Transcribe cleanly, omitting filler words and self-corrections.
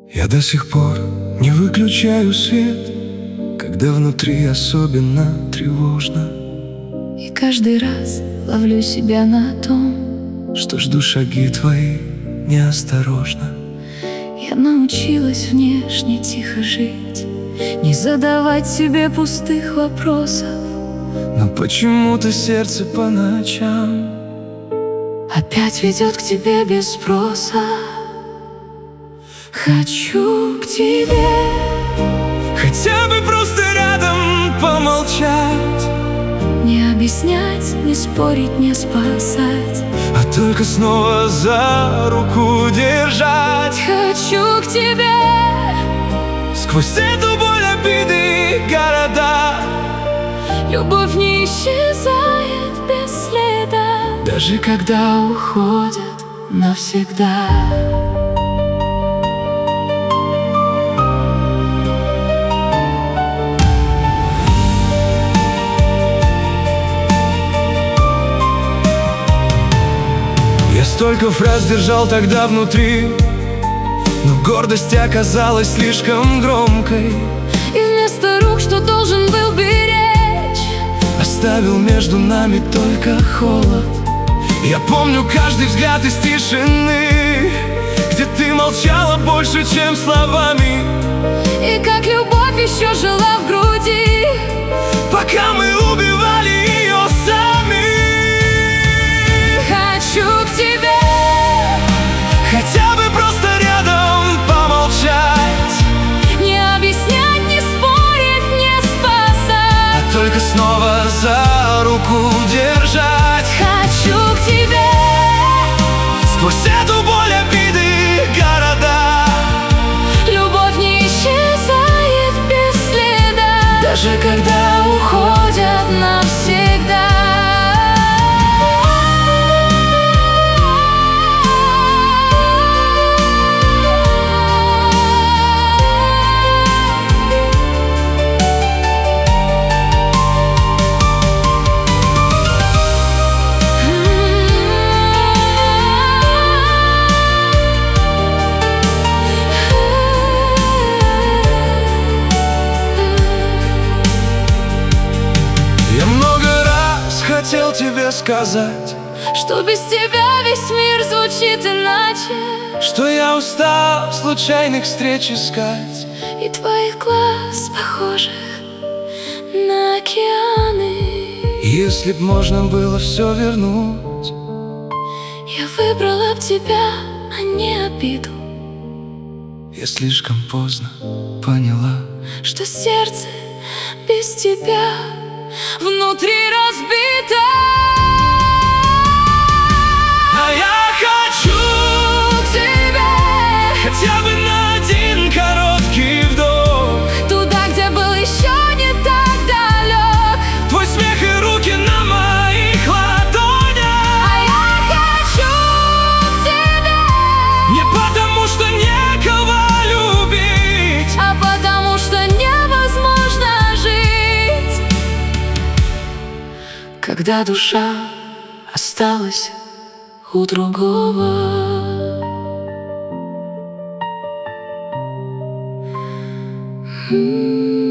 Я до сих пор не выключаю свет, когда внутри особенно тревожно. И каждый раз ловлю себя на том, что жду шаги твои неосторожно. я научилась внешне тихо жить, не задавать себе пустых вопросов. Но почему-то сердце по ночам опять ведет к тебе без спроса. Хочу к тебе, хотя бы просто рядом помолчать, не объяснять, не спорить, не спасать, а только снова за руку держать. хочу к тебе, сквозь эту боль, обиды, города. любовь не исчезает без следа, даже когда уходят навсегда. Я столько фраз держал тогда внутри, но гордость оказалась слишком громкой. И вместо рук, что должен был беречь, оставил между нами только холод. Я помню каждый взгляд из тишины, где ты молчала больше, чем словами. и как любовь еще жила в груди, пока мы убивали ее сами. хочу к тебе, хотя бы просто рядом помолчать, не объяснять, не спорить, не спасать, а только снова за руку держать. хочу к тебе, сквозь эту боль, обиды, города. любовь не исчезает без следа, даже когда уходят навсегда. Я много раз хотел тебе сказать, Что без тебя весь мир звучит иначе, что я устал случайных встреч искать, и твоих глаз похожих на океаны. если б можно было все вернуть. Я выбрала б тебя, а не обиду, Я слишком поздно поняла, что сердце без тебя внутри разбито. а я хочу К тебе, хотя бы на один короткий вдох. туда, где был еще не так далек, Твой смех и руки на моих ладонях. а я хочу к тебе, Не потому что некого любить, а потому что невозможно жить, когда душа осталась у другого. Mm-hmm.